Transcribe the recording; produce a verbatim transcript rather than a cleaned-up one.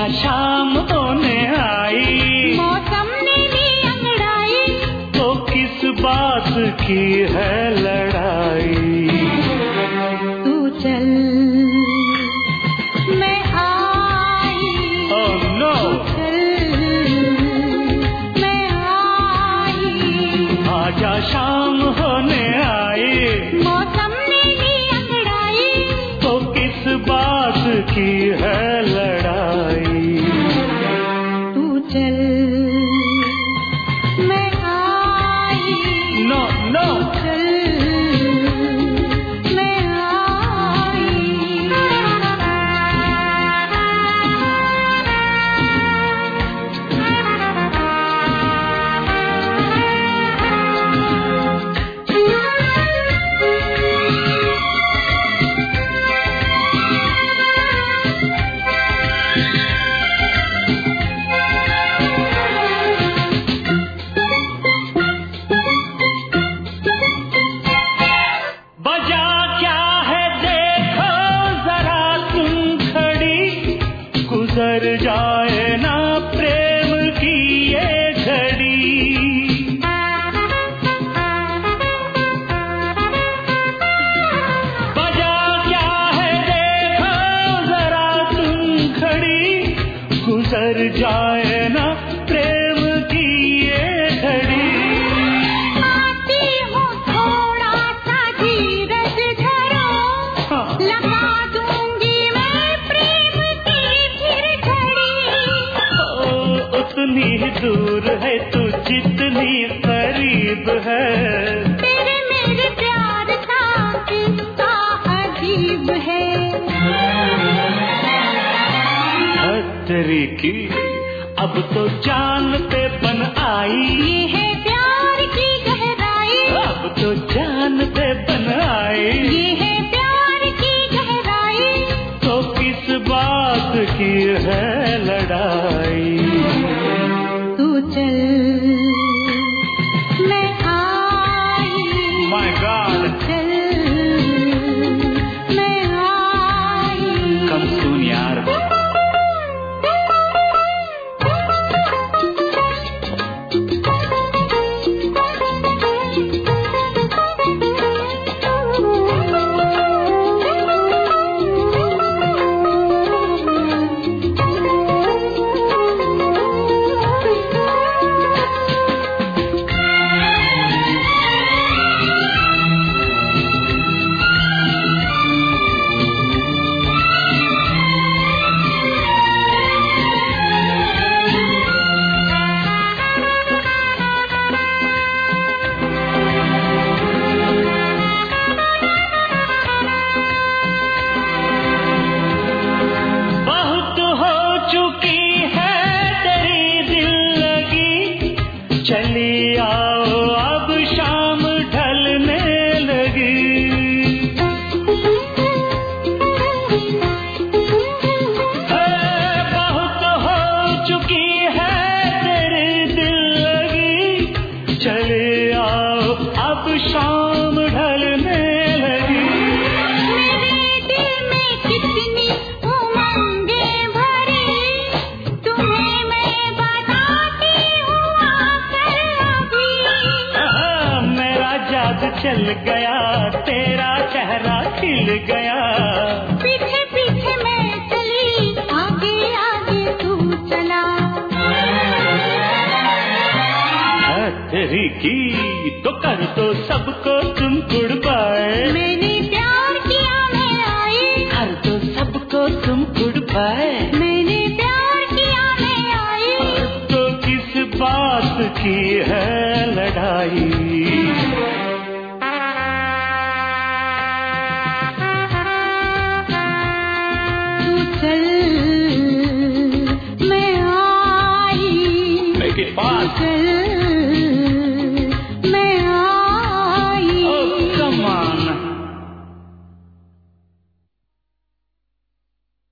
शाम होने आई, मौसम ने ली अंगड़ाई, तो किस बात की है लड़ाई। तू चल मैं आई, oh, no. तू चल मैं आई, आजा शाम होने आई, मौसम ने ली अंगड़ाई, तो किस बात की है लड़ाई। तू चल मैं आई, नो नो तू चल मैं आई। बजा क्या है देखो जरा तुम खड़ी, गुजर जाए ना प्रेम की ये घड़ी। बजा क्या है देखो जरा तुम खड़ी, गुजर जाए ना प्रेम की ये घड़ी। आती हूँ थोड़ा सा धीरज धरो, हाँ। लगा दूंगी मैं प्रेम की फिर घड़ी। ओ, उतनी ही दूर है तू जितनी करीब है, तेरे मेरे प्यार का किस्सा अजीब है। हथरी की अब तो जान पे बन आई, ये है प्यार की गहराई, अब तो जान पे बन आई, ये है प्यार की गहराई। तो किस बात की है लड़ाई। तू चल मैं आई, माय गॉड, चल मैं आई। कम सुन यार। बहुत हो चुकी है तेरी दिल लगी, चली आओ अब शाम ढलने लगी। है, बहुत हो चुकी है तेरी दिल लगी, चली आओ अब शाम ढलने लगी। मेरे दिल में कितनी उमंगें भरी, तुम्हें मैं बताती हूँ आकर अभी। हाँ, मेरा जादू चल गया, तेरा चेहरा खिल गया। पीछे पीछे मैं चली, आगे आगे तू चला। तेरी की तो कर दो सबको तुम गुड बाय, मैंने प्यार किया मैं आई, कर दो सबको तुम गुड बाय। मैंने प्यार किया मैं आई। तो किस बात की है लड़ाई। तू चल मैं आई, Make it fast. चल